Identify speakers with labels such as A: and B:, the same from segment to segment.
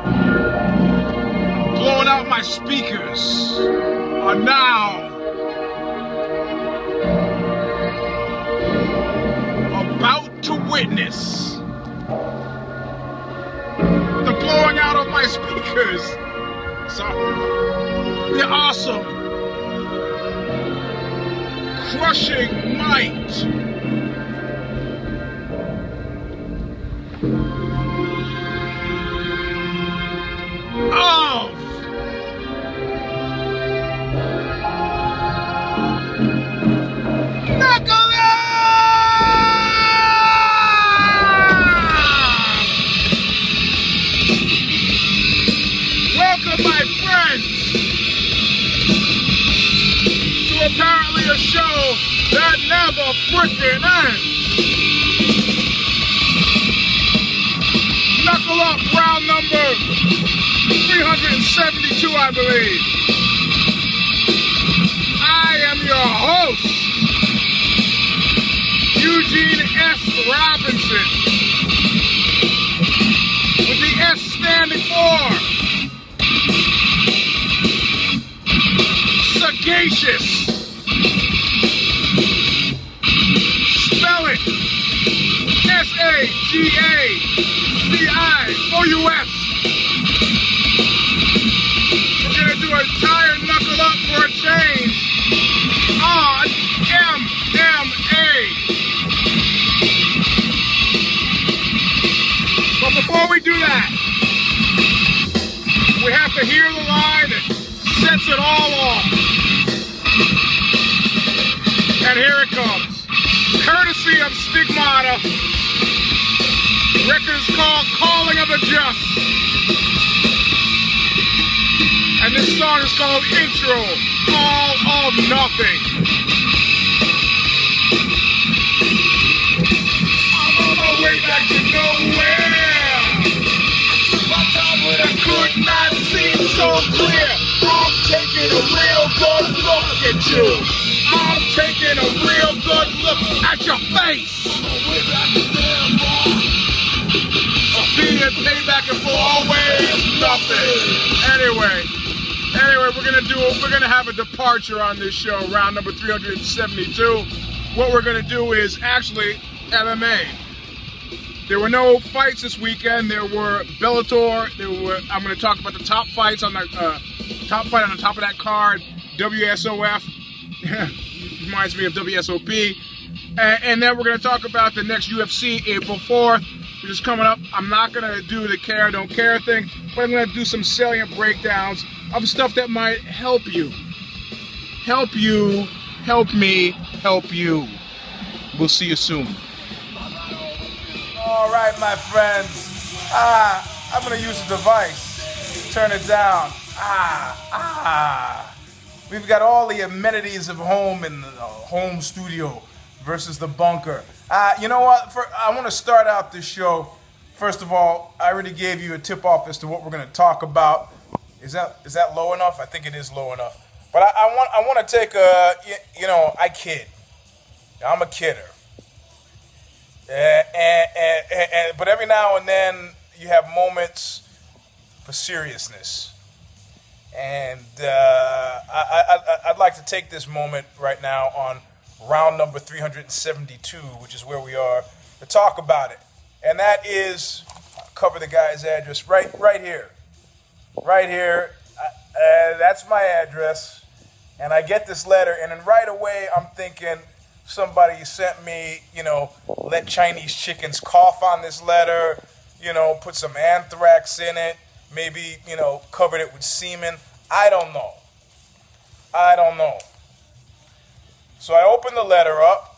A: blowing out my speakers are now about to witness the blowing out of my speakers. So, the awesome, crushing might of welcome, my friends, to apparently a show that never freaking ends. Knuckle up, round number 372, I believe. I am your host, Eugene S. Robinson, with the S standing for sagacious. Spell it. S-A-G-A-C-I-O-U-S. We're gonna do an entire knuckle up for a change on MMA. But before we do that, we have to hear the line that sets it all off. And here it comes. Courtesy of Stigmata. Record is called Calling of the Just. And this song is called Intro, All of Nothing. I'm on my way back to nowhere. My time when I could not see so clear. I'm taking a real good look at you. I'm taking a real good look at your face. Being payback and for always nothing. Anyway, we're gonna have a departure on this show, round number 372. What we're gonna do is actually MMA. There were no fights this weekend. There were Bellator. I'm gonna talk about the top fights on the top fight on the top of that card. WSOF. Reminds me of WSOP. And then we're going to talk about the next UFC, April 4th, which is coming up. I'm not going to do the care, don't care thing, but I'm going to do some salient breakdowns of stuff that might help you. Help you, help me, help you. We'll see you soon.
B: All right, my friends. I'm going to use a device. Turn it down. We've got all the amenities of home in the home studio versus the bunker. You know what? I want to start out this show. First of all, I already gave you a tip-off as to what we're going to talk about. Is that low enough? I think it is low enough. But I want to take a, I kid. I'm a kidder. But every now and then you have moments for seriousness. And I'd like to take this moment right now on round number 372, which is where we are, to talk about it. And that is, I'll cover the guy's address right here. Right here. That's my address. And I get this letter, and then right away I'm thinking somebody sent me, let Chinese chickens cough on this letter, put some anthrax in it. Maybe, covered it with semen. I don't know. So I opened the letter up.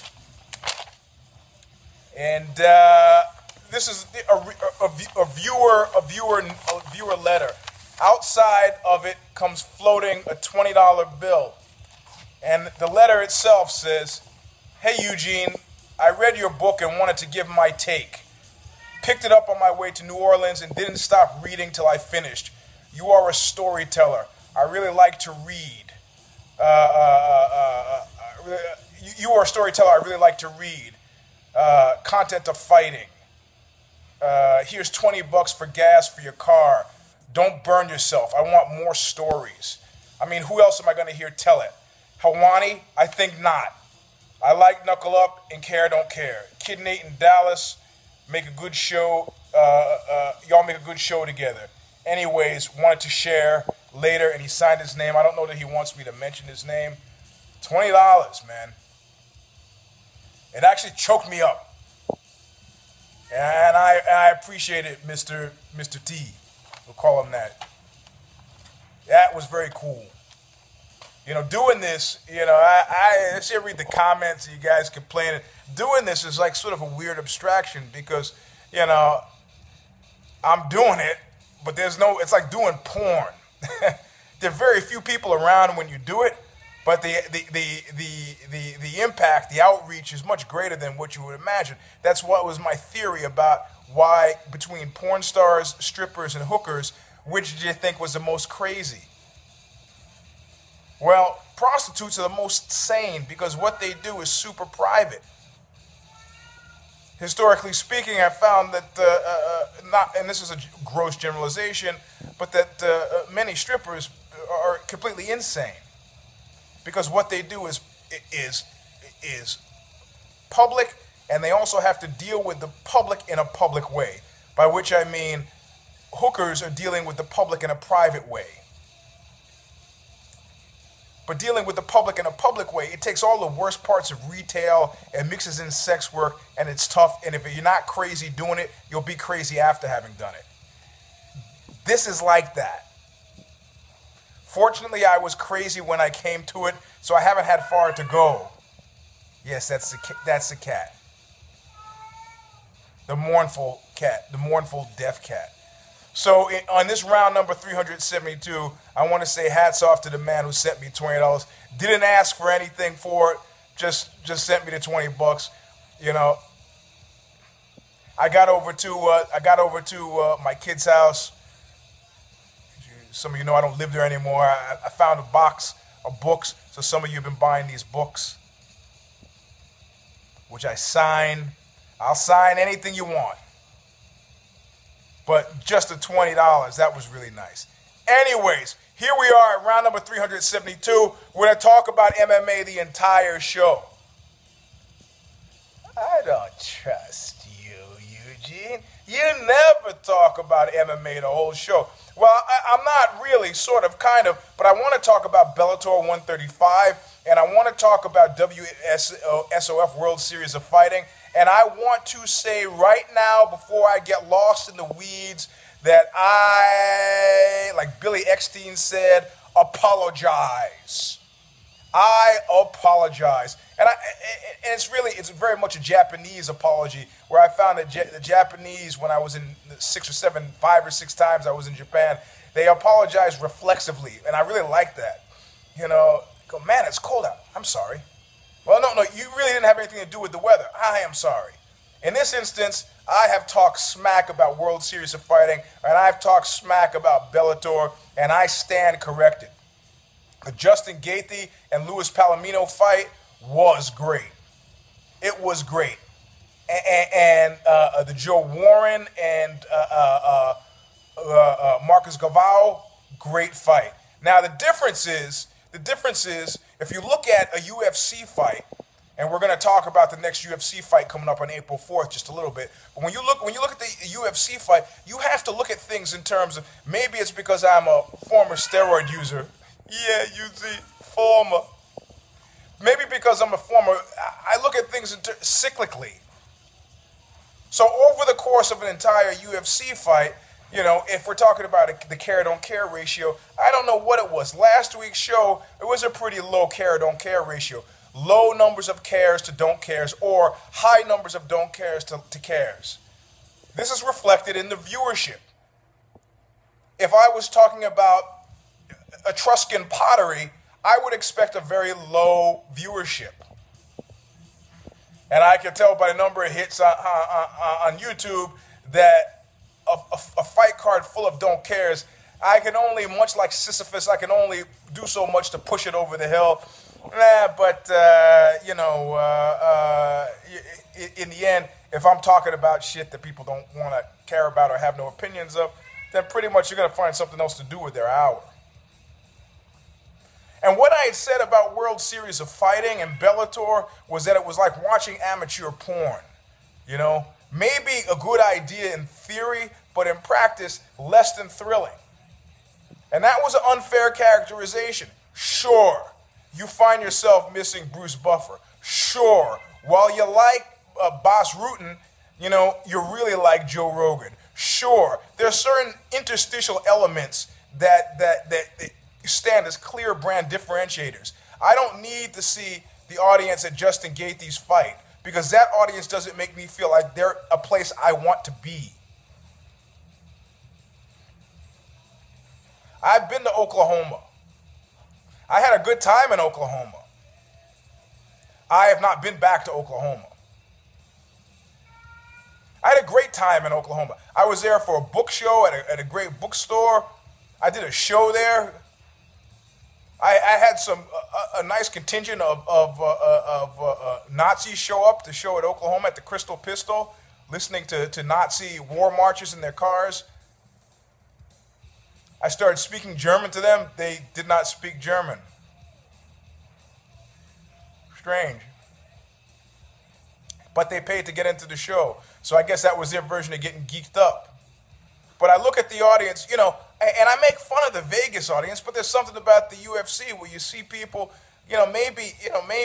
B: And this is a viewer letter. Outside of it comes floating a $20 bill. And the letter itself says, "Hey, Eugene, I read your book and wanted to give my take. Picked it up on my way to New Orleans and didn't stop reading till I finished. You are a storyteller. I really like to read. You are a storyteller. I really like to read. Content of fighting. Here's $20 for gas for your car. Don't burn yourself. I want more stories. I mean, who else am I going to hear tell it? Hawani? I think not. I like Knuckle Up and Care Don't Care. Kid Nate and Dallas make a good show. Y'all make a good show together. Anyways, wanted to share later, and he signed his name. I don't know that he wants me to mention his name. $20, man. It actually choked me up. And I appreciate it, Mr. T. We'll call him that. That was very cool. You know, doing this, you know, I see read the comments, you guys complaining. Doing this is like sort of a weird abstraction because, you know, I'm doing it, but it's like doing porn. There are very few people around when you do it, but the impact, the outreach is much greater than what you would imagine. That's what was my theory about why between porn stars, strippers, and hookers, which do you think was the most crazy? Well, prostitutes are the most sane because what they do is super private. Historically speaking, I found that, and this is a gross generalization, but that many strippers are completely insane because what they do is public, and they also have to deal with the public in a public way, by which I mean hookers are dealing with the public in a private way. But dealing with the public in a public way, it takes all the worst parts of retail and mixes in sex work, and it's tough. And if you're not crazy doing it, you'll be crazy after having done it. This is like that. Fortunately, I was crazy when I came to it, so I haven't had far to go. Yes, that's the cat. The mournful cat, the mournful deaf cat. So on this round number 372, I want to say hats off to the man who sent me $20. Didn't ask for anything for it, just sent me the $20. You know, I got over to my kid's house. Some of you know I don't live there anymore. I found a box of books, so some of you have been buying these books, which I sign. I'll sign anything you want. But just the $20, that was really nice. Anyways, here we are at round number 372. We're going to talk about MMA the entire show. I don't trust you, Eugene. You never talk about MMA the whole show. Well, I'm not really, sort of, kind of, but I want to talk about Bellator 135, and I want to talk about WSOF World Series of Fighting. And I want to say right now, before I get lost in the weeds, that I, like Billy Eckstein said, apologize. I apologize. And it's very much a Japanese apology, where I found that the Japanese, when I was in 5 or 6 times I was in Japan, they apologize reflexively. And I really like that. You know, go, man, it's cold out. I'm sorry. Well, no, you really didn't have anything to do with the weather. I am sorry. In this instance, I have talked smack about World Series of Fighting, and I've talked smack about Bellator, and I stand corrected. The Justin Gaethje and Luis Palomino fight was great. It was great. And the Joe Warren and Marcus Galvao, great fight. Now, the difference is, if you look at a UFC fight, and we're going to talk about the next UFC fight coming up on April 4th just a little bit, but when you look at the UFC fight, you have to look at things in terms of, maybe it's because I'm a former steroid user. Yeah, you see, former. Maybe because I'm a former, I look at things cyclically. So over the course of an entire UFC fight, you know, if we're talking about the care-don't care ratio, I don't know what it was. Last week's show, it was a pretty low care-don't care ratio. Low numbers of cares to don't cares, or high numbers of don't cares to cares. This is reflected in the viewership. If I was talking about Etruscan pottery, I would expect a very low viewership. And I can tell by the number of hits on YouTube that a fight card full of don't cares, I can only, much like Sisyphus, I can only do so much to push it over the hill. In the end, if I'm talking about shit that people don't want to care about or have no opinions of, then pretty much you're going to find something else to do with their hour. And what I had said about World Series of Fighting and Bellator was that it was like watching amateur porn. You know, maybe a good idea in theory, but in practice, less than thrilling. And that was an unfair characterization. Sure, you find yourself missing Bruce Buffer. Sure, while you like Bas Rutten, you know, you really like Joe Rogan. Sure, there are certain interstitial elements that stand as clear brand differentiators. I don't need to see the audience at Justin Gaethje's fight because that audience doesn't make me feel like they're a place I want to be. I've been to Oklahoma. I had a good time in Oklahoma. I have not been back to Oklahoma. I had a great time in Oklahoma. I was there for a book show at a great bookstore. I did a show there. I had a nice contingent of Nazis show up to show at Oklahoma at the Crystal Pistol, listening to Nazi war marches in their cars. I started speaking German to them. They did not speak German. Strange. But they paid to get into the show. So I guess that was their version of getting geeked up. But I look at the audience, you know, and I make fun of the Vegas audience, but there's something about the UFC where you see people, maybe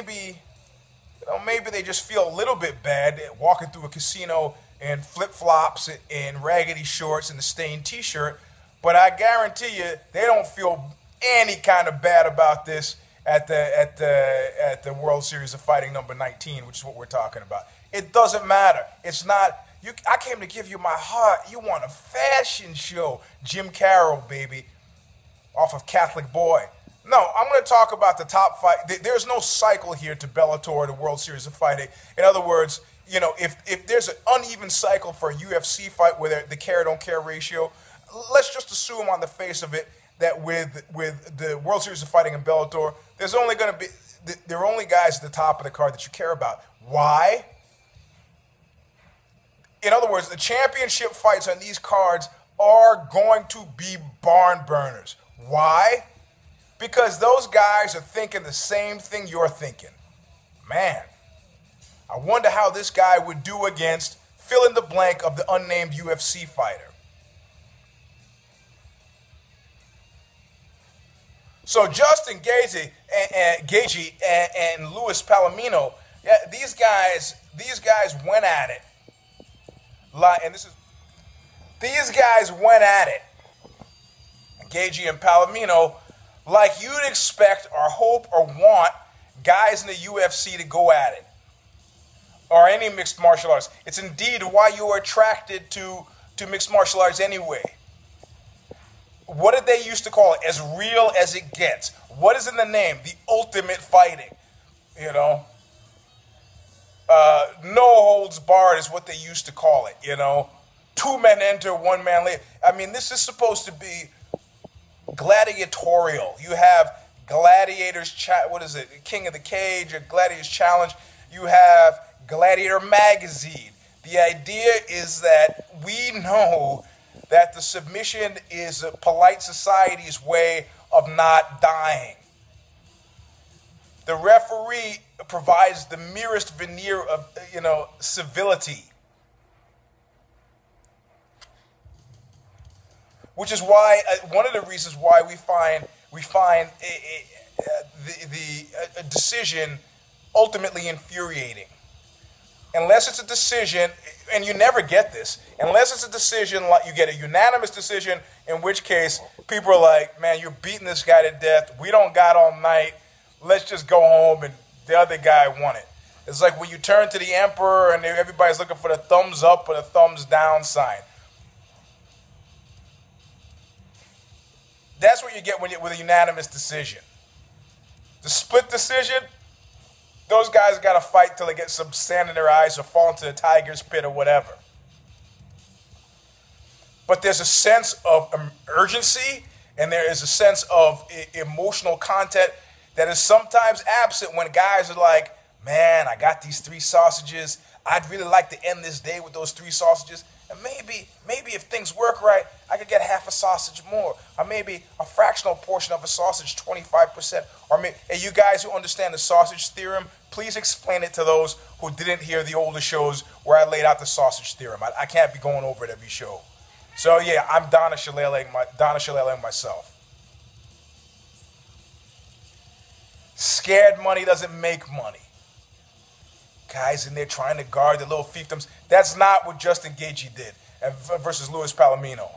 B: they just feel a little bit bad walking through a casino in flip-flops and raggedy shorts and a stained T-shirt. But I guarantee you, they don't feel any kind of bad about this at the World Series of Fighting number 19, which is what we're talking about. It doesn't matter. It's not. I came to give you my heart. You want a fashion show, Jim Carroll, baby, off of Catholic Boy. No, I'm going to talk about the top fight. There's no cycle here to Bellator or the World Series of Fighting. In other words, you know, if there's an uneven cycle for a UFC fight where the care-don't care ratio, let's just assume on the face of it that with the World Series of Fighting and Bellator, there are only guys at the top of the card that you care about. Why? In other words, the championship fights on these cards are going to be barn burners. Why? Because those guys are thinking the same thing you're thinking. Man, I wonder how this guy would do against fill in the blank of the unnamed UFC fighter. So Justin Gaethje and Luis Palomino, yeah, these guys went at it. These guys went at it, Gaethje and Palomino, like you'd expect or hope or want guys in the UFC to go at it, or any mixed martial arts. It's indeed why you are attracted to mixed martial arts anyway. What did they used to call it? As real as it gets. What is in the name? The ultimate fighting. You know? No holds barred is what they used to call it, you know? 2 men enter, 1 man leave. I mean, this is supposed to be gladiatorial. You have Gladiators, King of the Cage, or Gladiators Challenge. You have Gladiator Magazine. The idea is that we know that the submission is a polite society's way of not dying. The referee provides the merest veneer of, civility. Which is why, one of the reasons why we find a decision ultimately infuriating. Unless it's a decision, and you never get this, unless it's a decision like you get a unanimous decision, in which case people are like, man, you're beating this guy to death. We don't got all night. Let's just go home, and the other guy won it. It's like when you turn to the emperor and everybody's looking for the thumbs up or the thumbs down sign. That's what you get with a unanimous decision. The split decision, those guys got to fight till they get some sand in their eyes or fall into the tiger's pit or whatever. But there's a sense of urgency and there is a sense of emotional content that is sometimes absent when guys are like, man, I got these 3 sausages. I'd really like to end this day with those 3 sausages. And maybe if things work right, I could get half a sausage more. Or maybe a fractional portion of a sausage, 25%. Or maybe, hey, you guys who understand the sausage theorem, please explain it to those who didn't hear the older shows where I laid out the sausage theorem. I can't be going over it every show. So yeah, I'm Donna Shalala myself. Scared money doesn't make money. Guys in there trying to guard the little fiefdoms. That's not what Justin Gaethje did versus Luis Palomino.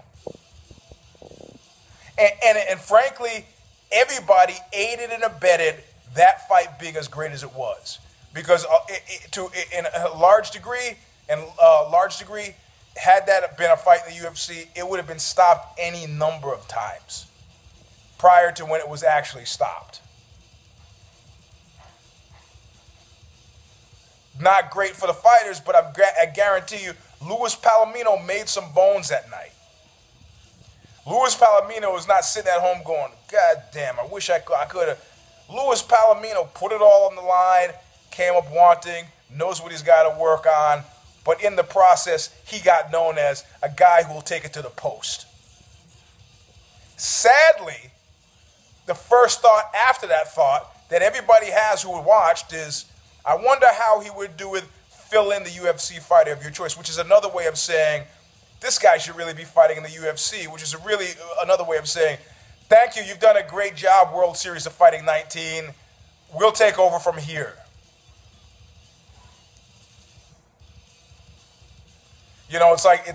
B: And frankly, everybody aided and abetted that fight being as great as it was, because in a large degree, had that been a fight in the UFC, it would have been stopped any number of times prior to when it was actually stopped. Not great for the fighters, but I guarantee you, Luis Palomino made some bones that night. Luis Palomino was not sitting at home going, God damn, I wish I could have. Luis Palomino put it all on the line, came up wanting, knows what he's got to work on, but in the process, he got known as a guy who will take it to the post. Sadly, the first thought after that thought that everybody has who watched is, I wonder how he would do with fill in the UFC fighter of your choice, which is another way of saying this guy should really be fighting in the UFC, which is really another way of saying, thank you, you've done a great job, World Series of Fighting 19. We'll take over from here. You know, it's like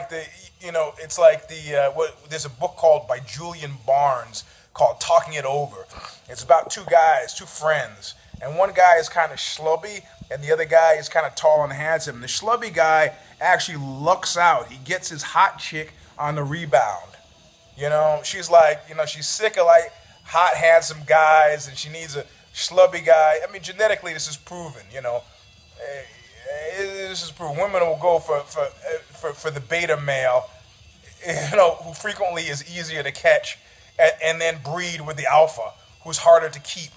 B: there's a book called by Julian Barnes called Talking It Over. It's about 2 guys, 2 friends. And one guy is kind of schlubby, and the other guy is kind of tall and handsome. The schlubby guy actually lucks out. He gets his hot chick on the rebound. You know, she's like, you know, she's sick of like hot, handsome guys, and she needs a schlubby guy. I mean, genetically, this is proven. You know, this is proven. Women will go for the beta male, you know, who frequently is easier to catch, and then breed with the alpha, who's harder to keep.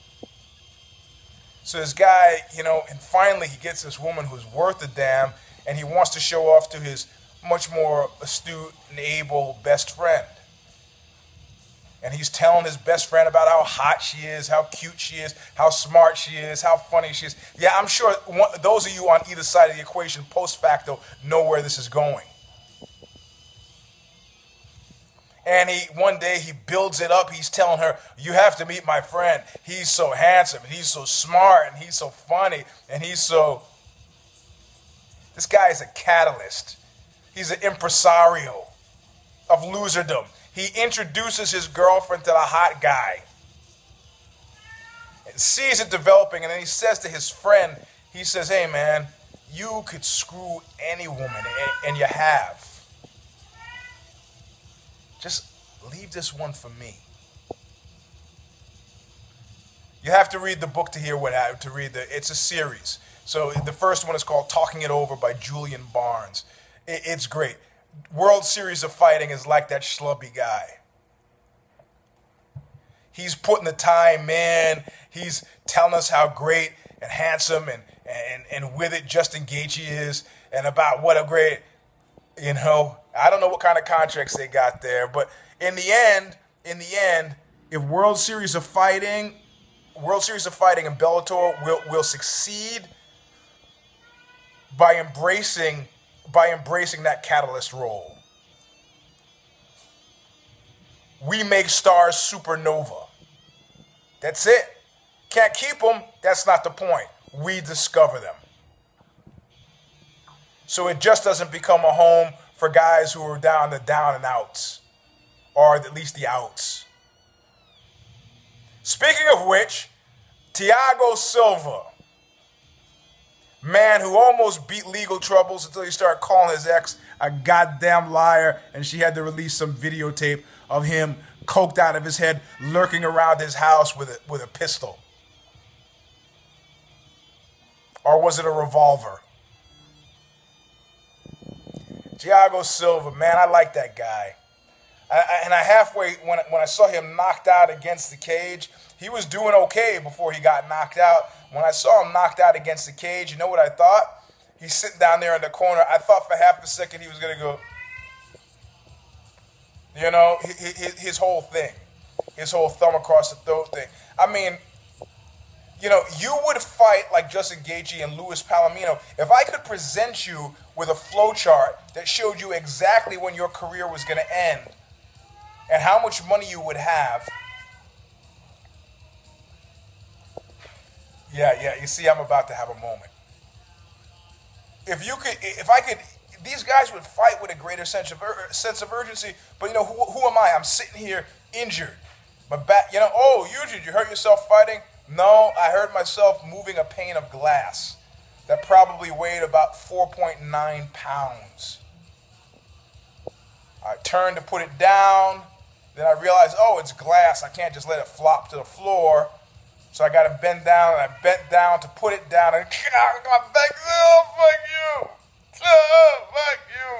B: So this guy, you know, and finally he gets this woman who's worth a damn, and he wants to show off to his much more astute and able best friend. And he's telling his best friend about how hot she is, how cute she is, how smart she is, how funny she is. Yeah, I'm sure those of you on either side of the equation post facto know where this is going. And one day he builds it up. He's telling her, you have to meet my friend. He's so handsome, and he's so smart, and he's so funny, and he's so... This guy is a catalyst. He's an impresario of loserdom. He introduces his girlfriend to the hot guy and sees it developing, and then he says to his friend, he says, hey man, you could screw any woman, and you have. Just leave this one for me. You have to read the book to hear it's a series. So the first one is called Talking It Over by Julian Barnes. It's great. World Series of Fighting is like that schlubby guy. He's putting the time in. He's telling us how great and handsome and with it Justin Gaethje is, and about what a great, you know, I don't know what kind of contracts they got there, but in the end, if World Series of Fighting and Bellator will succeed by embracing that catalyst role. We make stars supernova. That's it. Can't keep them. That's not the point. We discover them. So it just doesn't become a home for guys who are down the down and outs, or at least the outs. Speaking of which, Thiago Silva, man who almost beat legal troubles until he started calling his ex a goddamn liar, and she had to release some videotape of him coked out of his head, lurking around his house with a pistol. Or was it a revolver? Thiago Silva, man, I like that guy. And I halfway, when I saw him knocked out against the cage, he was doing okay before he got knocked out. When I saw him knocked out against the cage, you know what I thought? He's sitting down there in the corner. I thought for half a second he was going to go, you know, his whole thing. His whole thumb across the throat thing. I mean, you know, you would fight like Justin Gaethje and Luis Palomino if I could present you with a flow chart that showed you exactly when your career was going to end and how much money you would have. Yeah, you see, I'm about to have a moment. If I could, these guys would fight with a greater sense of urgency. But you know, who am I? I'm sitting here injured. My back, you know, oh, Eugene, you hurt yourself fighting? No, I hurt myself moving a pane of glass that probably weighed about 4.9 pounds. I turned to put it down. Then I realized, oh, it's glass. I can't just let it flop to the floor. So I got to bend down, and I bent down to put it down. And oh, fuck you. Oh, fuck you.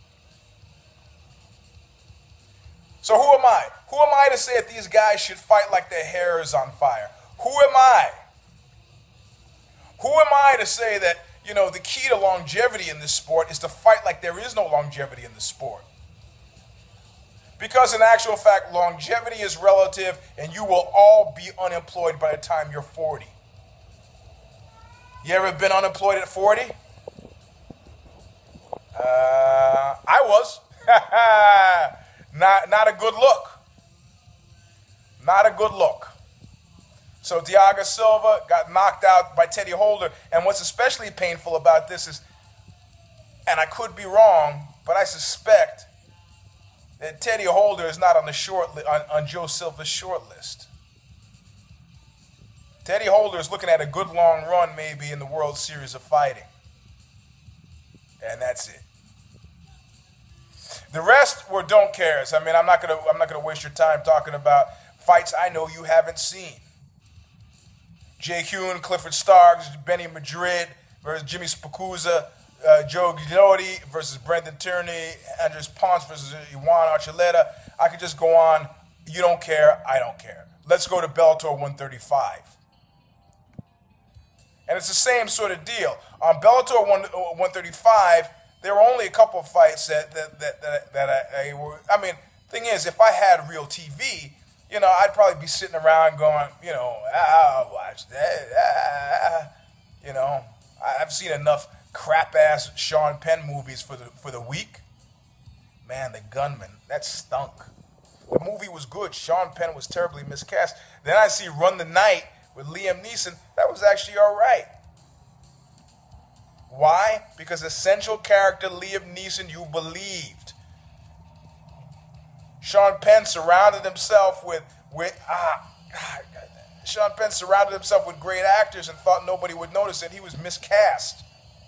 B: So who am I? Who am I to say that these guys should fight like their hair is on fire? Who am I? Who am I to say that, you know, the key to longevity in this sport is to fight like there is no longevity in the sport? Because in actual fact, longevity is relative, and you will all be unemployed by the time you're 40. You ever been unemployed at 40? I was. Not a good look. Not a good look. So Thiago Silva got knocked out by Teddy Holder, and what's especially painful about this is, and I could be wrong, but I suspect that Teddy Holder is not on the on Joe Silva's short list. Teddy Holder is looking at a good long run maybe in the World Series of Fighting. And that's it. The rest were don't cares. I mean, I'm not gonna waste your time talking about fights I know you haven't seen. Jay Kuhn, Clifford Starks, Benny Madrid versus Jimmy Spacuzza, Joe Guidotti versus Brendan Tierney, Andres Ponce versus Juan Archuleta. I could just go on. You don't care, I don't care. Let's go to Bellator 135. And it's the same sort of deal. On Bellator 135, there were only a couple of fights that I mean, thing is, if I had real TV, you know, I'd probably be sitting around going, you know, I'll watch that. You know, I've seen enough crap-ass Sean Penn movies for the week. Man, The Gunman, that stunk. The movie was good. Sean Penn was terribly miscast. Then I see Run the Night with Liam Neeson. That was actually all right. Why? Because essential character Liam Neeson you believed. Sean Penn surrounded himself with Sean Penn surrounded himself with great actors and thought nobody would notice it. He was miscast.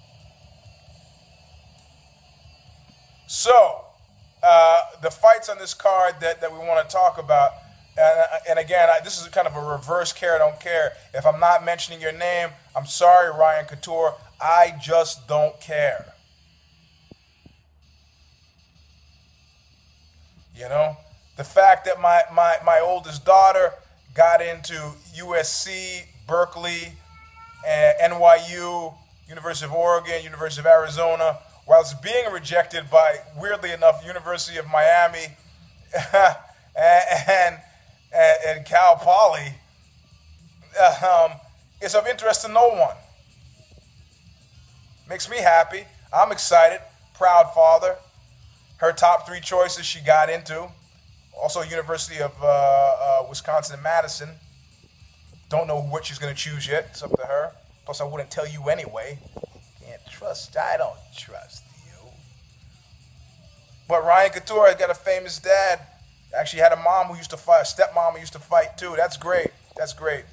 B: So, the fights on this card that we want to talk about, and again, this is kind of a reverse care, don't care. If I'm not mentioning your name, I'm sorry, Ryan Couture. I just don't care. You know, the fact that my oldest daughter got into USC, Berkeley, and NYU, University of Oregon, University of Arizona, whilst being rejected by, weirdly enough, University of Miami and Cal Poly, is of interest to no one. Makes me happy. I'm excited. Proud father. Her top 3 choices she got into. Also, University of Wisconsin-Madison. Don't know what she's going to choose yet. It's up to her. Plus, I wouldn't tell you anyway. I don't trust you. But Ryan Couture has got a famous dad. Actually had a mom who used to fight, a stepmom who used to fight too. That's great. That's great.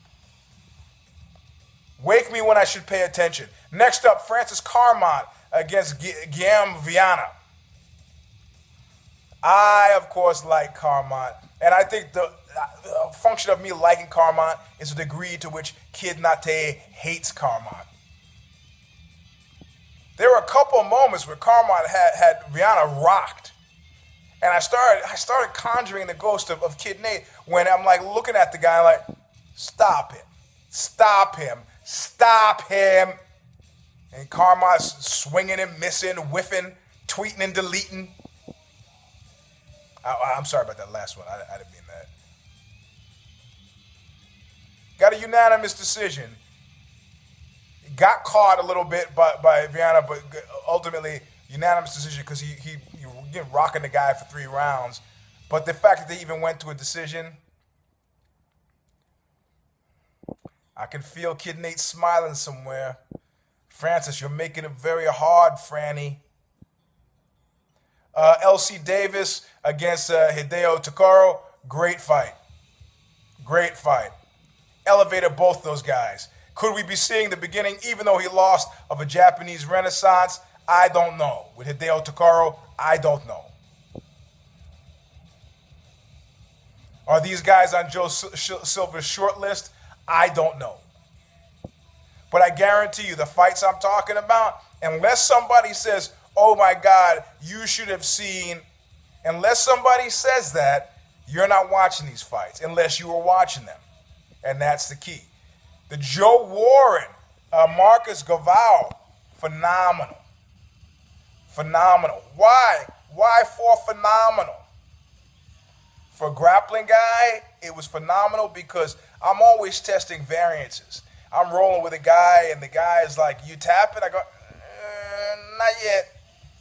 B: Wake me when I should pay attention. Next up, Francis Carmont against Guillaume Viana. I, of course, like Carmont. And I think the function of me liking Carmont is the degree to which Kid Nate hates Carmont. There were a couple of moments where Carmont had Viana rocked. And I started conjuring the ghost of Kid Nate when I'm like looking at the guy like, stop it. Stop him. Stop him. And Kama's swinging and missing, whiffing, tweeting and deleting. I'm sorry about that last one. I didn't mean that. Got a unanimous decision. Got caught a little bit by Viana, but ultimately unanimous decision because he rocking the guy for 3 rounds. But the fact that they even went to a decision, I can feel Kid Nate smiling somewhere. Francis, you're making it very hard, Franny. LC Davis against Hideo Takaro, great fight. Great fight. Elevated both those guys. Could we be seeing the beginning, even though he lost, of a Japanese renaissance? I don't know. With Hideo Takaro, I don't know. Are these guys on Joe Silver's short list? I don't know. But I guarantee you, the fights I'm talking about, unless somebody says, oh my God, you should have seen, unless somebody says that, you're not watching these fights, unless you were watching them. And that's the key. The Joe Warren, Marcus Gavao, phenomenal. Phenomenal. Why? Why for phenomenal? For a grappling guy, it was phenomenal because I'm always testing variances. I'm rolling with a guy, and the guy is like, you tap it? I go, not yet.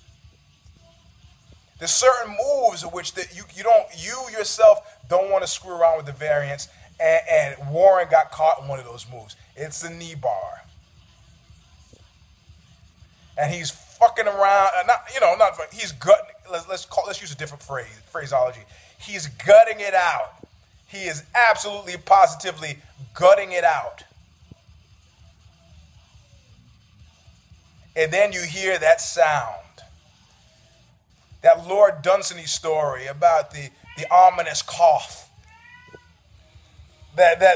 B: There's certain moves in which that you yourself don't want to screw around with the variance, and Warren got caught in one of those moves. It's the knee bar. And he's fucking around, he's gutting, let's use a different phraseology. He's gutting it out. He is absolutely, positively gutting it out. And then you hear that sound. That Lord Dunsany story about the ominous cough. About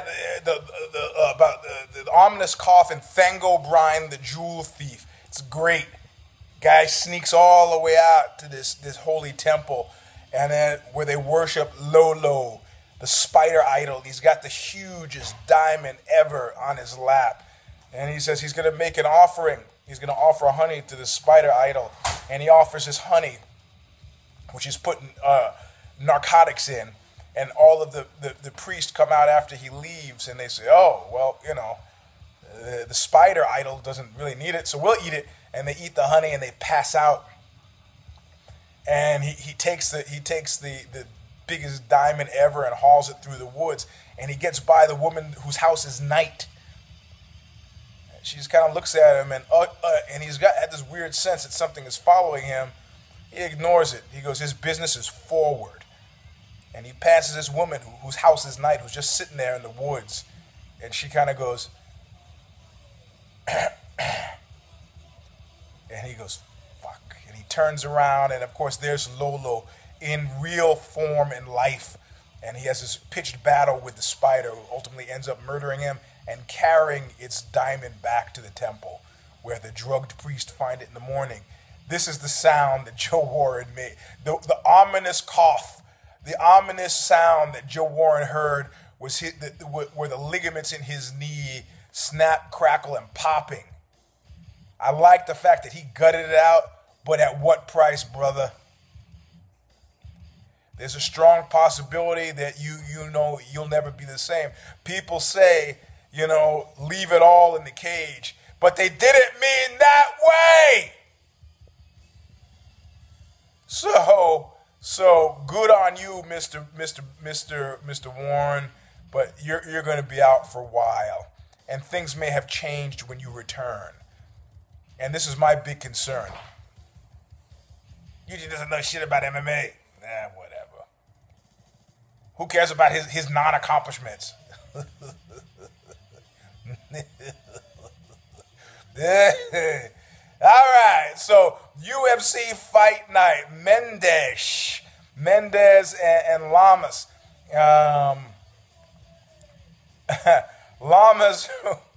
B: the ominous cough in Thango Brine, the jewel thief. It's great. Guy sneaks all the way out to this holy temple, and then where they worship Lolo, the spider idol. He's got the hugest diamond ever on his lap. And he says he's going to make an offering. He's going to offer honey to the spider idol. And he offers his honey, which he's putting narcotics in. And all of the priests come out after he leaves, and they say, oh, well, the spider idol doesn't really need it, so we'll eat it. And they eat the honey, and they pass out. And he takes the biggest diamond ever and hauls it through the woods. And he gets by the woman whose house is night. She just kind of looks at him, and he's got this weird sense that something is following him. He ignores it. He goes, his business is forward. And he passes this woman whose house is night, who's just sitting there in the woods. And she kind of goes, and he goes, fuck. And he turns around, and of course there's Lolo in real form and life. And he has this pitched battle with the spider, who ultimately ends up murdering him and carrying its diamond back to the temple, where the drugged priest find it in the morning. This is the sound that Joe Warren made. The ominous cough, the ominous sound that Joe Warren heard was were the ligaments in his knee snap, crackle, and popping. I like the fact that he gutted it out, but at what price, brother? There's a strong possibility that you'll never be the same. People say, leave it all in the cage, but they didn't mean that way. So good on you, Mr. Warren, but you're going to be out for a while, and things may have changed when you return. And this is my big concern. You just doesn't know shit about MMA. Whatever. Who cares about his non-accomplishments? All right, so UFC Fight Night, Mendez and Lamas. Lamas,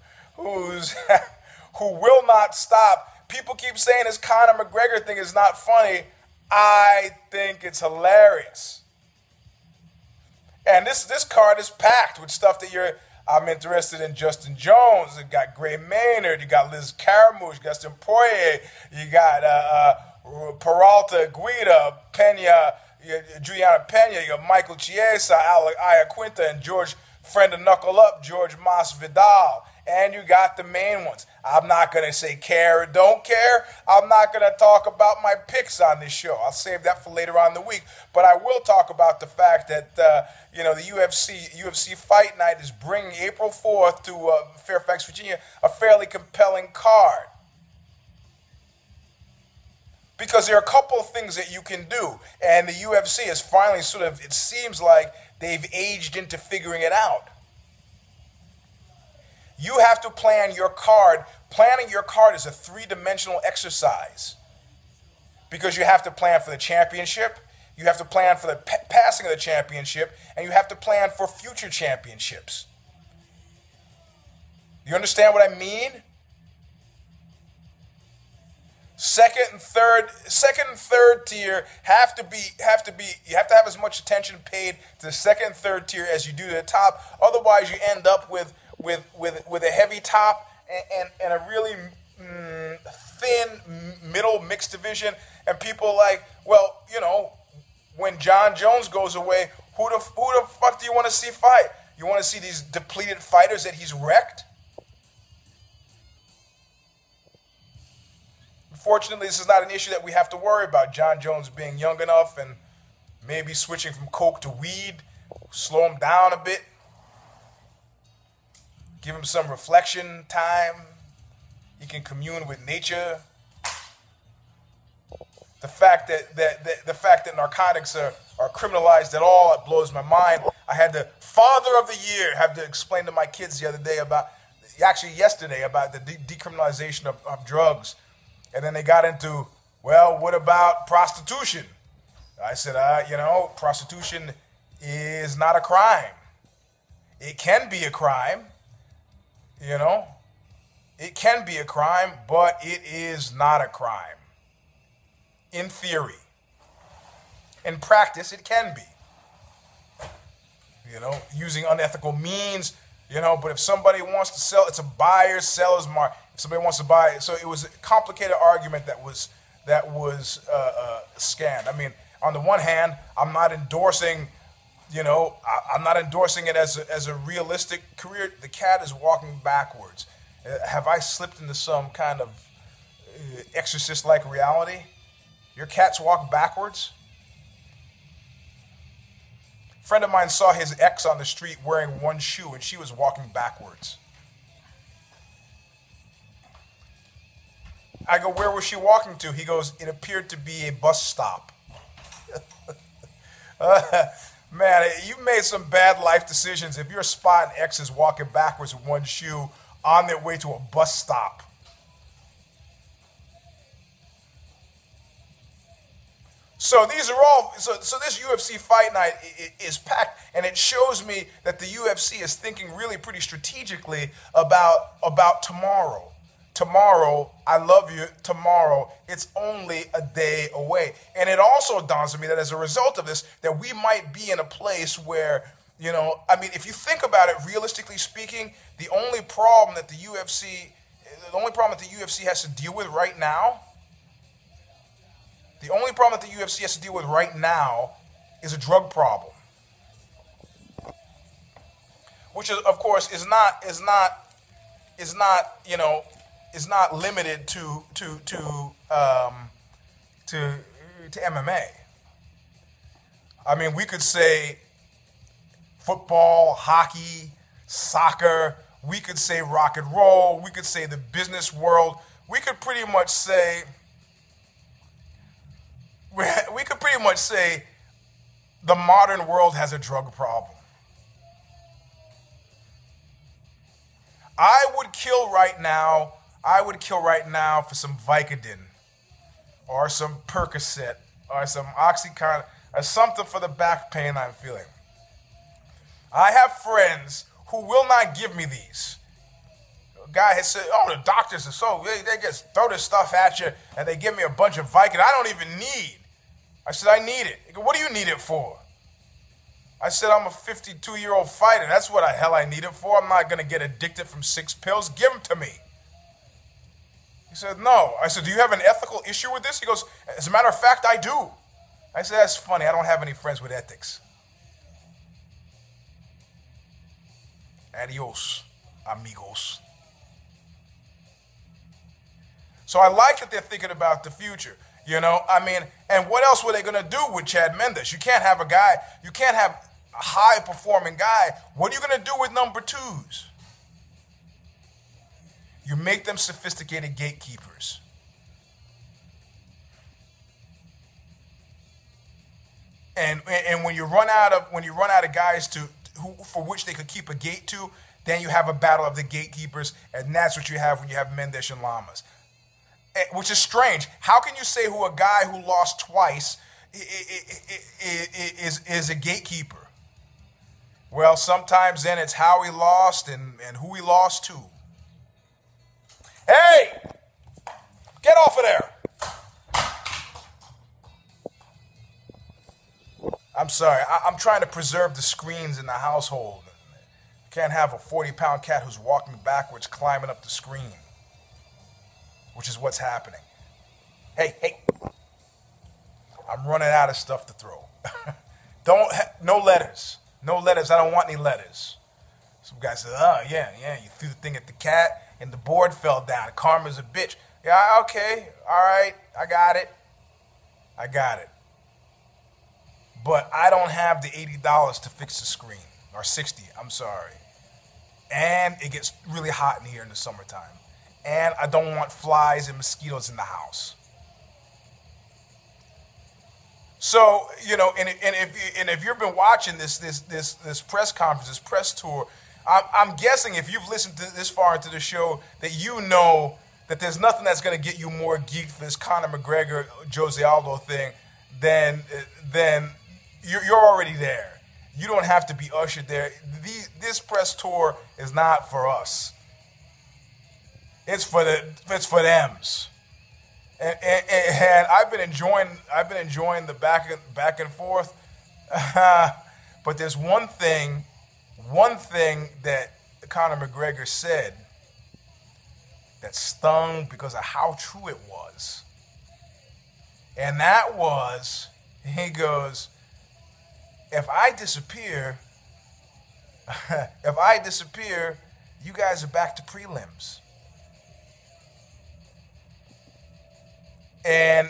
B: who will not stop. People keep saying this Conor McGregor thing is not funny. I think it's hilarious. And this card is packed with stuff that you're I'm interested in Justin Jones. You got Gray Maynard. You got Liz Caramouche, Gaston Poirier. You got Peralta, Guida, Pena, Juliana Pena. You got Michael Chiesa, Alec Iaquinta, and George Friend of Knuckle Up, George Masvidal. And you got the main ones. I'm not going to say care or don't care. I'm not going to talk about my picks on this show. I'll save that for later on in the week. But I will talk about the fact that, the UFC Fight Night is bringing April 4th to Fairfax, Virginia, a fairly compelling card. Because there are a couple of things that you can do. And the UFC is finally it seems like they've aged into figuring it out. You have to plan your card. Planning your card is a three-dimensional exercise because you have to plan for the championship, you have to plan for the passing of the championship, and you have to plan for future championships. You understand what I mean? Second and third tier have to have as much attention paid to the second and third tier as you do to the top. Otherwise, you end up with a heavy top and a really thin middle mixed division, and people like, well, when John Jones goes away, who the fuck do you want to see fight? You want to see these depleted fighters that he's wrecked? Unfortunately, this is not an issue that we have to worry about. John Jones being young enough and maybe switching from coke to weed, slow him down a bit. Give him some reflection time. He can commune with nature. The fact that narcotics are criminalized at all, it blows my mind. I had the father of the year have to explain to my kids yesterday about the decriminalization of drugs. And then they got into, well, what about prostitution? I said, prostitution is not a crime. It can be a crime. It can be a crime, but it is not a crime. In theory. In practice, it can be. Using unethical means, but if somebody wants to sell, it's a buyer, seller's market. If somebody wants to buy it. So it was a complicated argument that was scanned. I mean, on the one hand, I'm not endorsing I'm not endorsing it as a realistic career. The cat is walking backwards. Have I slipped into some kind of exorcist-like reality? Your cats walk backwards? A friend of mine saw his ex on the street wearing one shoe, and she was walking backwards. I go, where was she walking to? He goes, it appeared to be a bus stop. Man, you made some bad life decisions if you're spotting exes walking backwards with one shoe on their way to a bus stop. So these are all. So this UFC Fight Night is packed, and it shows me that the UFC is thinking really pretty strategically about tomorrow. Tomorrow, I love you. Tomorrow, it's only a day away. And it also dawns on me that as a result of this, that we might be in a place where, if you think about it, realistically speaking, the only problem that the UFC has to deal with right now, is a drug problem. Which is, of course, is not limited to MMA. I mean, we could say football, hockey, soccer. We could say rock and roll. We could say the business world. We could pretty much say the modern world has a drug problem. I would kill right now for some Vicodin or some Percocet or some Oxycontin or something for the back pain I'm feeling. I have friends who will not give me these. A guy has said, the doctors are they just throw this stuff at you and they give me a bunch of Vicodin I don't even need. I said, I need it. He goes, what do you need it for? I said, I'm a 52-year-old fighter. That's what the hell I need it for. I'm not going to get addicted from 6 pills. Give them to me. He said, no. I said, do you have an ethical issue with this? He goes, as a matter of fact, I do. I said, that's funny. I don't have any friends with ethics. Adios, amigos. So I like that they're thinking about the future. You know, I mean, and what else were they going to do with Chad Mendes? You can't have a guy, you can't have a high-performing guy. What are you going to do with number 2s? You make them sophisticated gatekeepers. And when you run out of guys for which they could keep a gate to, then you have a battle of the gatekeepers, and that's what you have when you have Mendes and Lamas. Which is strange. How can you say who a guy who lost twice is a gatekeeper? Well, sometimes then it's how he lost and who he lost to. Hey! Get off of there! I'm sorry. I'm trying to preserve the screens in the household. Can't have a 40-pound cat who's walking backwards climbing up the screen. Which is what's happening. Hey. I'm running out of stuff to throw. No letters. No letters. I don't want any letters. Some guy said, oh, yeah, you threw the thing at the cat and the board fell down. Karma's a bitch. Yeah, okay. All right. I got it. But I don't have the $80 to fix the screen. Or 60, I'm sorry. And it gets really hot in here in the summertime. And I don't want flies and mosquitoes in the house. So, you know, and if you've been watching this press conference, this press tour, I'm guessing if you've listened to this far into the show that you know that there's nothing that's going to get you more geeked for this Conor McGregor Jose Aldo thing than you're already there. You don't have to be ushered there. This press tour is not for us. It's for them's, and I've been enjoying the back and forth, but there's one thing that Conor McGregor said that stung because of how true it was, and that was, he goes, if I disappear, you guys are back to prelims. And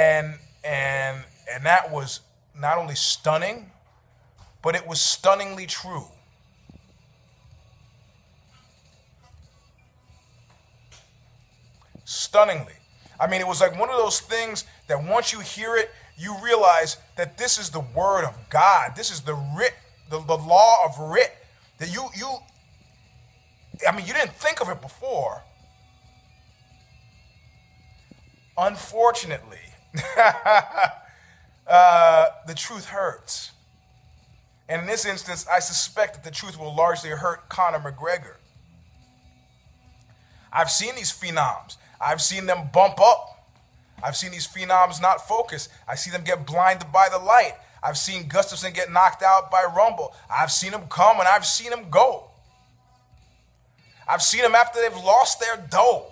B: that was not only stunning, but it was stunningly true. Stunningly. I mean, it was like one of those things that once you hear it, you realize that this is the word of God. This is the writ, the law of writ. That you didn't think of it before. Unfortunately, the truth hurts. And in this instance, I suspect that the truth will largely hurt Conor McGregor. I've seen these phenoms. I've seen them bump up. I've seen these phenoms not focus. I see them get blinded by the light. I've seen Gustafsson get knocked out by Rumble. I've seen them come and I've seen them go. I've seen them after they've lost their dough.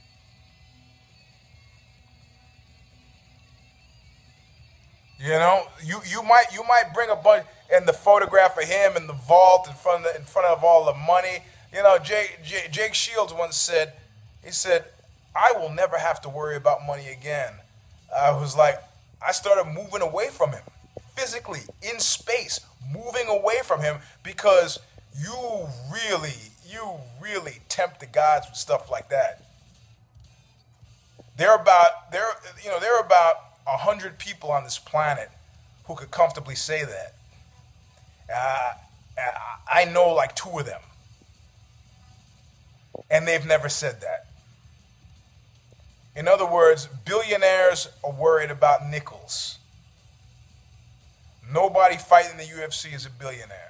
B: You know, you might bring a bunch and the photograph of him in the vault in front of all the money. You know, Jake Shields once said, he said, I will never have to worry about money again. I was like, I started moving away from him, physically, in space, moving away from him because you really tempt the gods with stuff like that. There are about 100 people on this planet who could comfortably say that. I know like 2 of them. And they've never said that. In other words, billionaires are worried about nickels. Nobody fighting the UFC is a billionaire.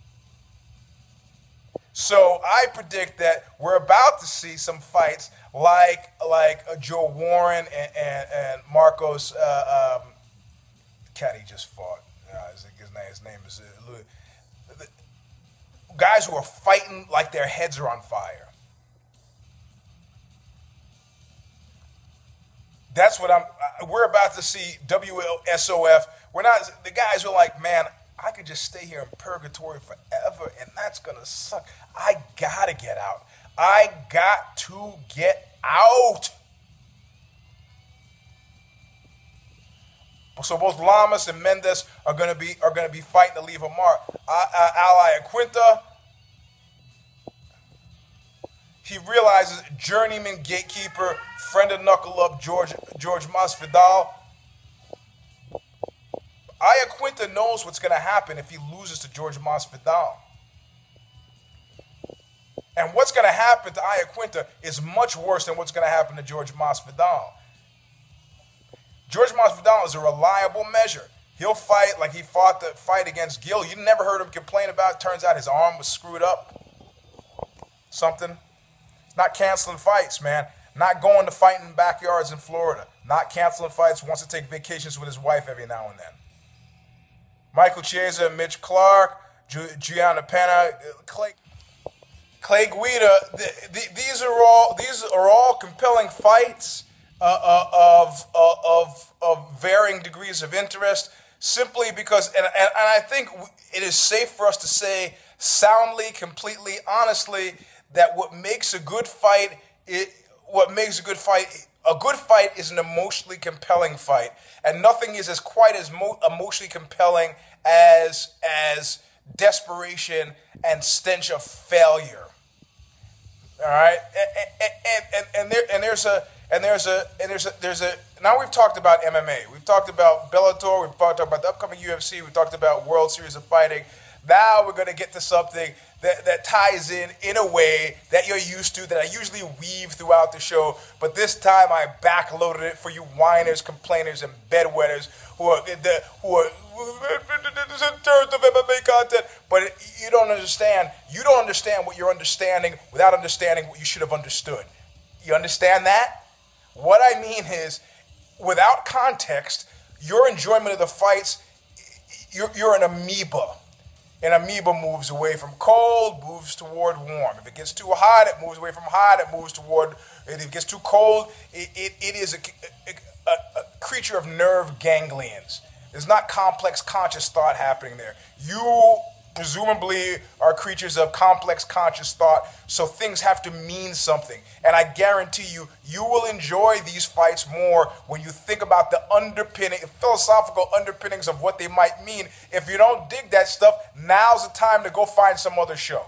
B: So I predict that we're about to see some fights like Joe Warren and Marcos, cat he just fought. His name is Louis. Guys who are fighting like their heads are on fire. That's what we're about to see. WSOF. We're not the guys who are like, man, I could just stay here in purgatory forever, and that's gonna suck. I gotta get out. I got to get out. So both Lamas and Mendes are gonna be fighting to leave a mark. Ally Aquinta, he realizes journeyman gatekeeper, friend of Knuckle Up, George Masvidal. Iaquinta knows what's going to happen if he loses to George Masvidal. And what's going to happen to Iaquinta is much worse than what's going to happen to George Masvidal. George Masvidal is a reliable measure. He'll fight like he fought the fight against Gill. You never heard him complain about it. Turns out his arm was screwed up. Something. Not canceling fights, man. Not going to fight in backyards in Florida. Not canceling fights. Wants to take vacations with his wife every now and then. Michael Chiesa, Mitch Clark, Gianna Pena, Clay Guida. These are all compelling fights of varying degrees of interest. Simply because, and I think it is safe for us to say soundly, completely, honestly, that what makes a good fight a good fight is an emotionally compelling fight, and nothing is quite as emotionally compelling as desperation and stench of failure. All right, there's a now we've talked about MMA, we've talked about Bellator, we've talked about the upcoming UFC, we've talked about World Series of Fighting. Now we're going to get to something that ties in a way that you're used to, that I usually weave throughout the show, but this time I backloaded it for you whiners, complainers, and bedwetters who are in terms of MMA content, but you don't understand. You don't understand what you're understanding without understanding what you should have understood. You understand that? What I mean is, without context, your enjoyment of the fights, you're an amoeba. An amoeba moves away from cold, moves toward warm. If it gets too hot, it moves away from hot, it moves toward, if it gets too cold, it is a creature of nerve ganglions. There's not complex conscious thought happening there. You presumably are creatures of complex conscious thought, so things have to mean something. And I guarantee you, you will enjoy these fights more when you think about the philosophical underpinnings of what they might mean. If you don't dig that stuff, now's the time to go find some other show.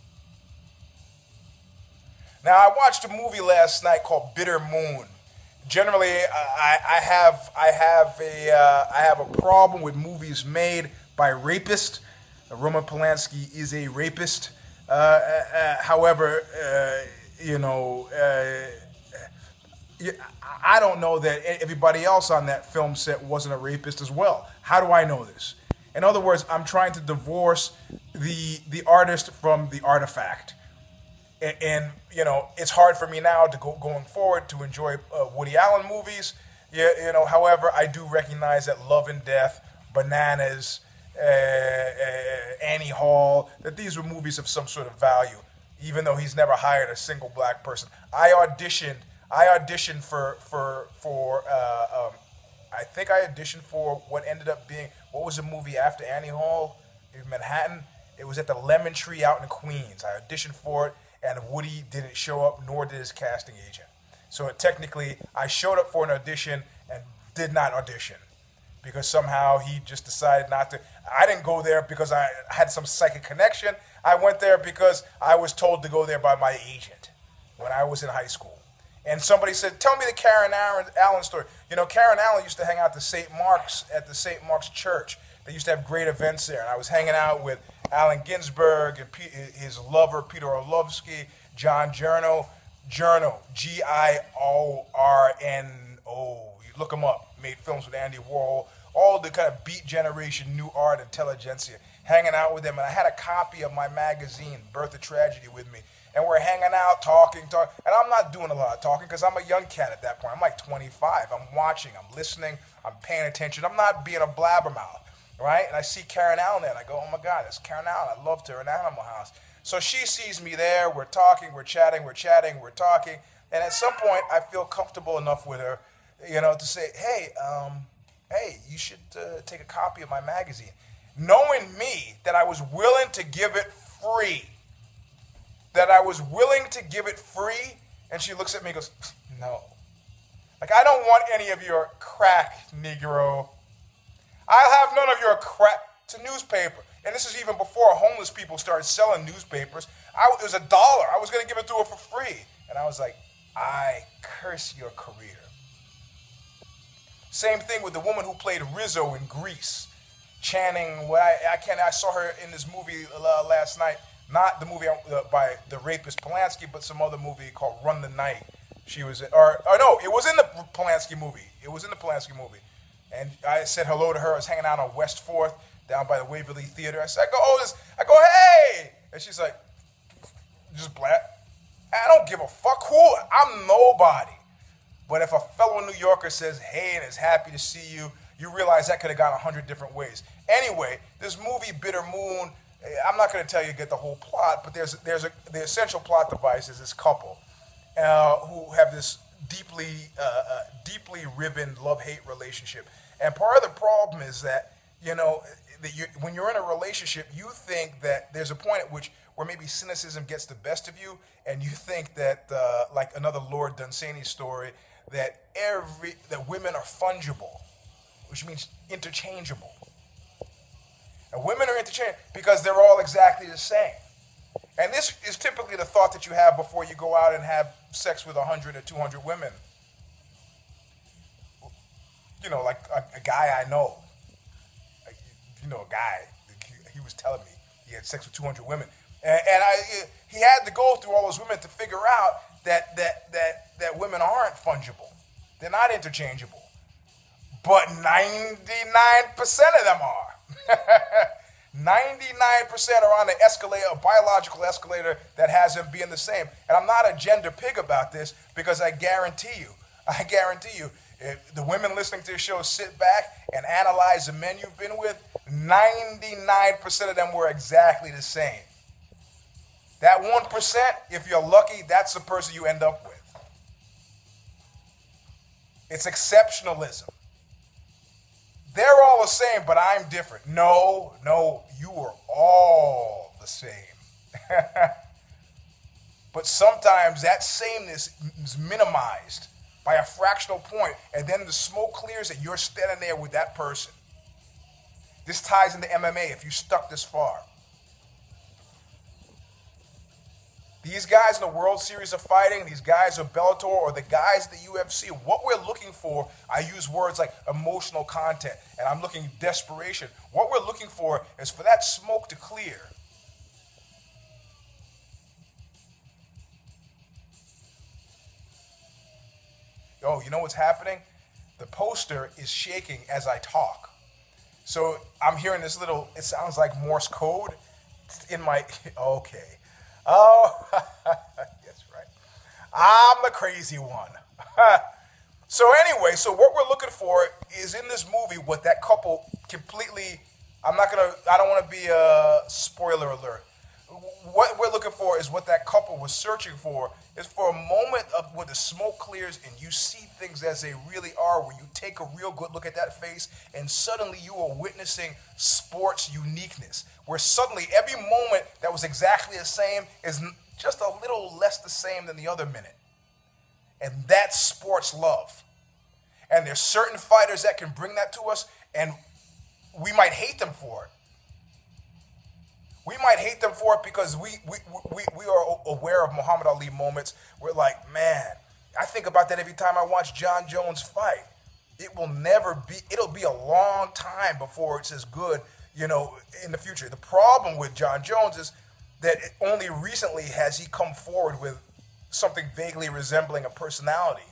B: Now, I watched a movie last night called Bitter Moon. Generally, I have a problem with movies made by rapists. Roman Polanski is a rapist. However, I don't know that everybody else on that film set wasn't a rapist as well. How do I know this? In other words, I'm trying to divorce the artist from the artifact. And it's hard for me now to going forward to enjoy Woody Allen movies. However, I do recognize that Love and Death, Bananas, Annie Hall, that these were movies of some sort of value, even though he's never hired a single black person. I auditioned for I think I auditioned for what ended up being, what was the movie after Annie Hall in Manhattan? It was at the Lemon Tree out in Queens. I auditioned for it, and Woody didn't show up, nor did his casting agent. So technically, I showed up for an audition and did not audition, because somehow he just decided not to. I didn't go there because I had some psychic connection. I went there because I was told to go there by my agent when I was in high school. And somebody said, tell me the Karen Allen story. Karen Allen used to hang out at the St. Mark's Church. They used to have great events there. And I was hanging out with Allen Ginsberg and his lover, Peter Orlovsky, John Giorno, Giorno. You look him up. Made films with Andy Warhol. All the kind of beat generation, new art, intelligentsia. Hanging out with them. And I had a copy of my magazine, Birth of Tragedy, with me. And we're hanging out, talking. And I'm not doing a lot of talking because I'm a young cat at that point. I'm like 25. I'm watching. I'm listening. I'm paying attention. I'm not being a blabbermouth. right? And I see Karen Allen there, and I go, oh my God, that's Karen Allen. I loved her in Animal House. So she sees me there. We're talking, we're chatting, we're talking. And at some point, I feel comfortable enough with her, to say, hey, you should take a copy of my magazine. Knowing me, that I was willing to give it free. And she looks at me and goes, no. Like, I don't want any of your crack, Negro. I'll have none of your crap. It's a newspaper. And this is even before homeless people started selling newspapers. It was $1. I was going to give it to her for free. And I was like, I curse your career. Same thing with the woman who played Rizzo in Grease. Channing, I saw her in this movie last night. Not the movie by the rapist Polanski, but some other movie called Run the Night. She was, no, it was in the Polanski movie. And I said hello to her. I was hanging out on West 4th down by the Waverly Theater. I said, I go, hey! And she's like, just black. I don't give a fuck who. I'm nobody. But if a fellow New Yorker says, hey, and is happy to see you, you realize that could have gone 100 different ways. Anyway, this movie, Bitter Moon, I'm not going to tell you get the whole plot, but the essential plot device is this couple who have this deeply riven love-hate relationship. And part of the problem is that, when you're in a relationship, you think that there's a point at which where maybe cynicism gets the best of you, and you think that, like another Lord Dunsany story, that women are fungible, which means interchangeable. And women are interchangeable because they're all exactly the same. And this is typically the thought that you have before you go out and have sex with 100 or 200 women. Like a guy I know. A guy, he was telling me he had sex with 200 women. And he had to go through all those women to figure out that women aren't fungible. They're not interchangeable. But 99% of them are. 99% are on the escalator, a biological escalator that has them being the same. And I'm not a gender pig about this because I guarantee you, if the women listening to the show sit back and analyze the men you've been with, 99% of them were exactly the same. That 1%, if you're lucky, that's the person you end up with. It's exceptionalism. They're all the same, but I'm different. No, you are all the same. But sometimes that sameness is minimized by a fractional point, and then the smoke clears and you're standing there with that person. This ties into MMA if you stuck this far. These guys in the World Series of Fighting, these guys of Bellator, or the guys at the UFC, what we're looking for, I use words like emotional content, and I'm looking desperation. What we're looking for is for that smoke to clear. Oh, you know what's happening? The poster is shaking as I talk. So I'm hearing this little, it sounds like Morse code in my, okay. Oh, that's right. I'm the crazy one. So anyway, so what we're looking for is in this movie what that couple completely, I don't want to be a spoiler alert. What we're looking for is what that couple was searching for is for a moment of where the smoke clears and you see things as they really are, where you take a real good look at that face and suddenly you are witnessing sports uniqueness, where suddenly every moment that was exactly the same is just a little less the same than the other minute. And that's sports love. And there's certain fighters that can bring that to us, and we might hate them for it. We might hate them for it because we are aware of Muhammad Ali moments. We're like, man, I think about that every time I watch John Jones fight. It'll be a long time before it's as good, in the future. The problem with John Jones is that only recently has he come forward with something vaguely resembling a personality.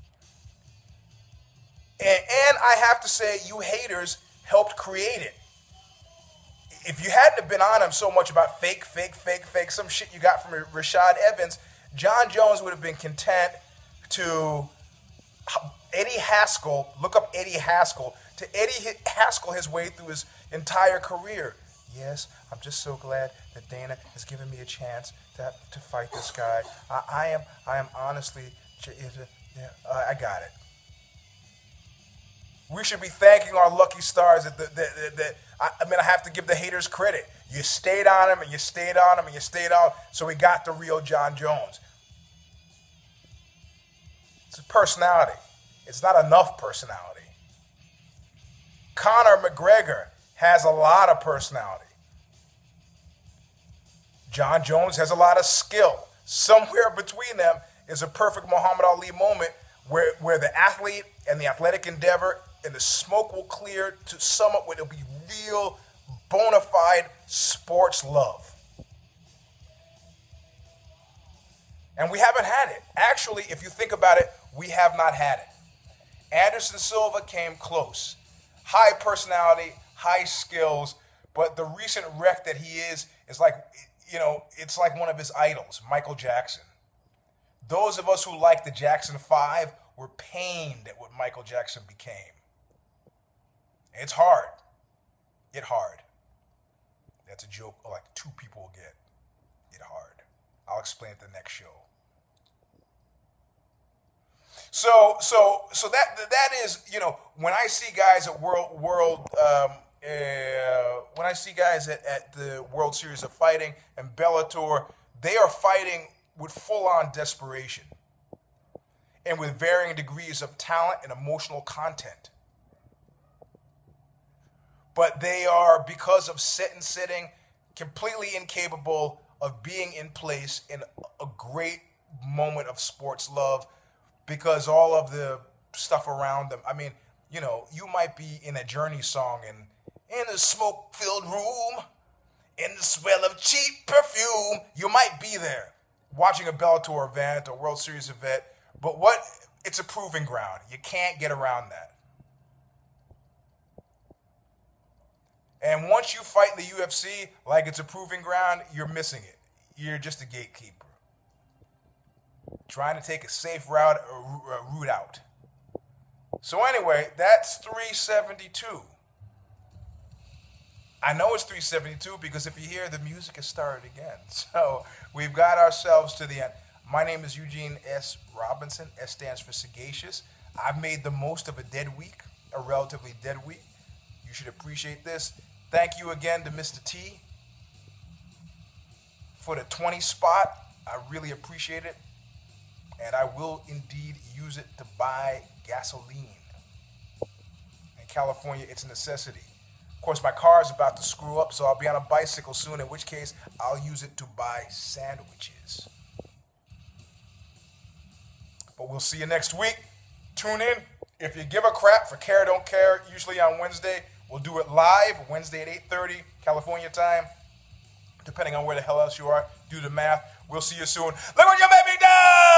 B: And I have to say, you haters helped create it. If you hadn't have been on him so much about fake, some shit you got from Rashad Evans, John Jones would have been content to Eddie Haskell, look up Eddie Haskell, to Eddie Haskell his way through his entire career. Yes, I'm just so glad that Dana has given me a chance to fight this guy. I am honestly, I got it. We should be thanking our lucky stars that I have to give the haters credit. You stayed on him and you stayed on him and you stayed on, so we got the real John Jones. It's a personality. It's not enough personality. Conor McGregor has a lot of personality. John Jones has a lot of skill. Somewhere between them is a perfect Muhammad Ali moment where the athlete and the athletic endeavor and the smoke will clear to sum up what will be real, bona fide sports love. And we haven't had it. Actually, if you think about it, we have not had it. Anderson Silva came close. High personality, high skills, but the recent wreck that he is like, it's like one of his idols, Michael Jackson. Those of us who like the Jackson 5 were pained at what Michael Jackson became. It's hard. It hard. That's a joke like two people will get. It hard. I'll explain it the next show. So that is, when I see guys at when I see guys at the World Series of Fighting and Bellator, they are fighting with full-on desperation and with varying degrees of talent and emotional content. But they are, because of sitting, completely incapable of being in place in a great moment of sports love, because all of the stuff around them. I mean, you might be in a Journey song and in a smoke-filled room, in the smell of cheap perfume. You might be there watching a Bellator event or World Series event, but it's a proving ground. You can't get around that. And once you fight in the UFC like it's a proving ground, you're missing it. You're just a gatekeeper, trying to take a safe route out. So anyway, that's 372. I know it's 372 because if you hear, the music has started again. So we've got ourselves to the end. My name is Eugene S. Robinson. S stands for sagacious. I've made the most of a dead week, a relatively dead week. You should appreciate this. Thank you again to Mr. T for the 20 spot. I really appreciate it. And I will indeed use it to buy gasoline. In California, it's a necessity. Of course, my car is about to screw up, so I'll be on a bicycle soon, in which case I'll use it to buy sandwiches. But we'll see you next week. Tune in. If you give a crap for Care or Don't Care, usually on Wednesday, we'll do it live, Wednesday at 8:30, California time. Depending on where the hell else you are, do the math. We'll see you soon. Look what you made me do!